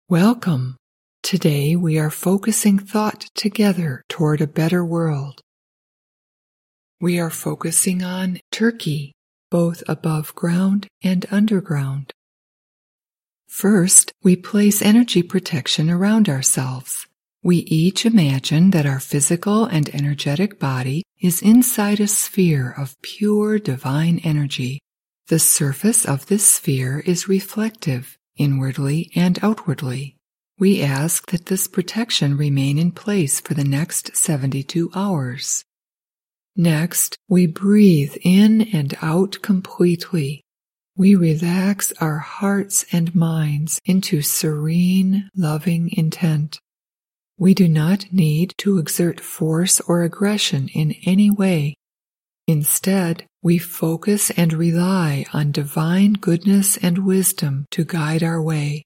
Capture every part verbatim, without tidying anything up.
Welcome. Today we are focusing thought together toward a better world. We are focusing on Turkey, both above ground and underground. First, we place energy protection around ourselves. We each imagine that our physical and energetic body is inside a sphere of pure divine energy. The surface of this sphere is reflective, inwardly and outwardly. We ask that this protection remain in place for the next seventy-two hours. Next, we breathe in and out completely. We relax our hearts and minds into serene, loving intent. We do not need to exert force or aggression in any way. Instead, we focus and rely on divine goodness and wisdom to guide our way.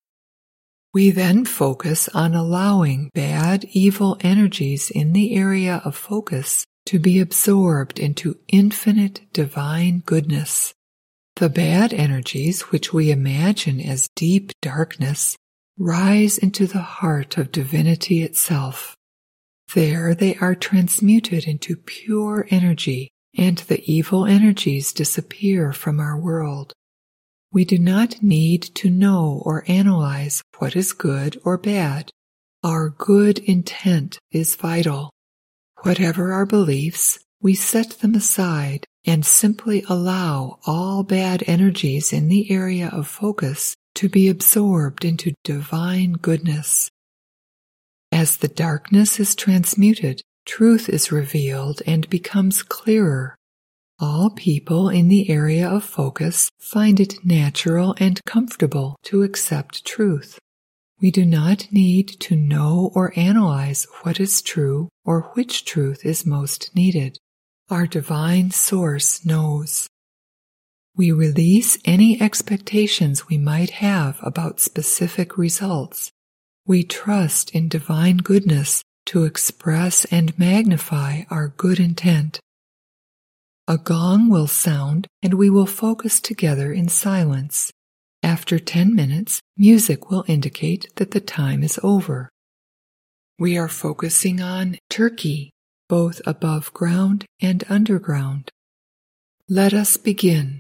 We then focus on allowing bad, evil energies in the area of focus to be absorbed into infinite divine goodness. The bad energies, which we imagine as deep darkness, rise into the heart of divinity itself. There they are transmuted into pure energy, and the evil energies disappear from our world. We do not need to know or analyze what is good or bad. Our good intent is vital. Whatever our beliefs, we set them aside and simply allow all bad energies in the area of focus to be absorbed into divine goodness. As the darkness is transmuted, truth is revealed and becomes clearer. All people in the area of focus find it natural and comfortable to accept truth. We do not need to know or analyze what is true or which truth is most needed. Our divine source knows. We release any expectations we might have about specific results. We trust in divine goodness to express and magnify our good intent. A gong will sound and we will focus together in silence. After ten minutes, music will indicate that the time is over. We are focusing on Turkey, both above ground and underground. Let us begin.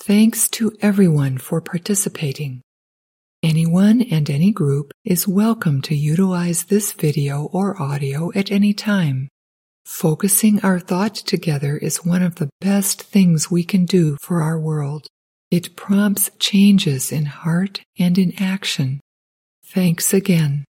Thanks to everyone for participating. Anyone and any group is welcome to utilize this video or audio at any time. Focusing our thought together is one of the best things we can do for our world. It prompts changes in heart and in action. Thanks again.